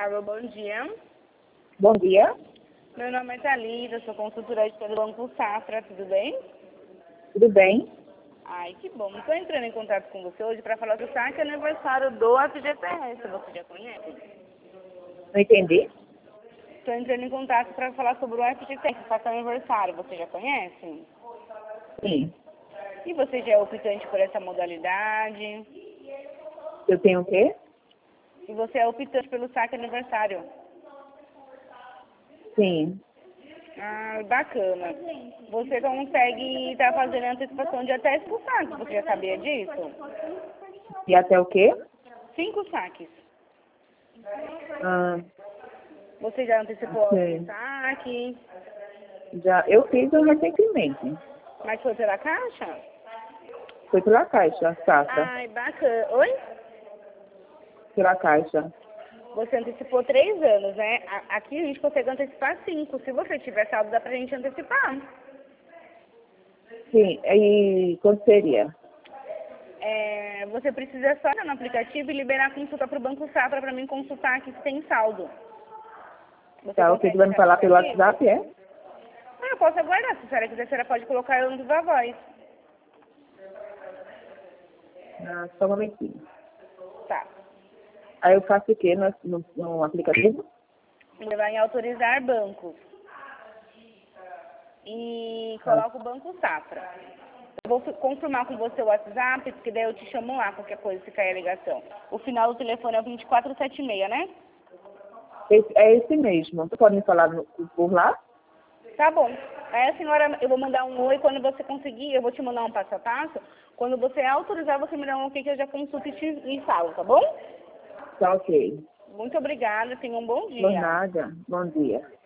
Alô, bom dia. Bom dia, Meu nome é Thalita, sou consultora pelo Banco Safra, tudo bem? tudo bem? Ai, que bom. Estou entrando em contato com você hoje para falar do saque aniversário do FGTS, você já conhece? Não entendi? Estou entrando em contato para falar sobre o FGTS, saque aniversário, você já conhece? Sim. E você já é optante por essa modalidade? Eu tenho o quê? E você é optante pelo saque aniversário? Sim. Ah, bacana. Você consegue estar fazendo antecipação de até 5 saques, você já sabia disso? E até o quê? 5 saques. Ah, Você já antecipou algum sim. saque? Já, eu fiz recentemente. Mas foi pela caixa? Foi pela Caixa, Safra. Ai, bacana. Oi? Pela Caixa. Você antecipou 3 anos, né? Aqui a gente consegue antecipar 5. Se você tiver saldo, dá pra gente antecipar. Sim. E quanto seria? Você precisa só ir no aplicativo e liberar a consulta pro Banco Safra pra mim consultar aqui se tem saldo. Você Tá, ok. Tu consegue vai me entrar no falar pelo aplicativo? WhatsApp, é? Ah, eu posso aguardar. Se a senhora quiser, a senhora pode colocar eu no Viva Voz. Ah, só um momentinho. Tá. Aí eu faço o quê no aplicativo? Você vai em autorizar bancos. E Ah, coloca o Banco Safra. Eu vou confirmar com você o WhatsApp, porque daí eu te chamo lá, qualquer coisa, se cair a ligação. O final do telefone é o 2476, né? é esse mesmo. Tu pode me falar por lá? Tá bom. Aí a senhora, eu vou mandar um oi, quando você conseguir, eu vou te mandar um passo a passo. Quando você autorizar, você me dá um ok que eu já consulto e falo, tá bom? Tá ok. Muito obrigada, tenha um bom Por dia. nada. Bom dia.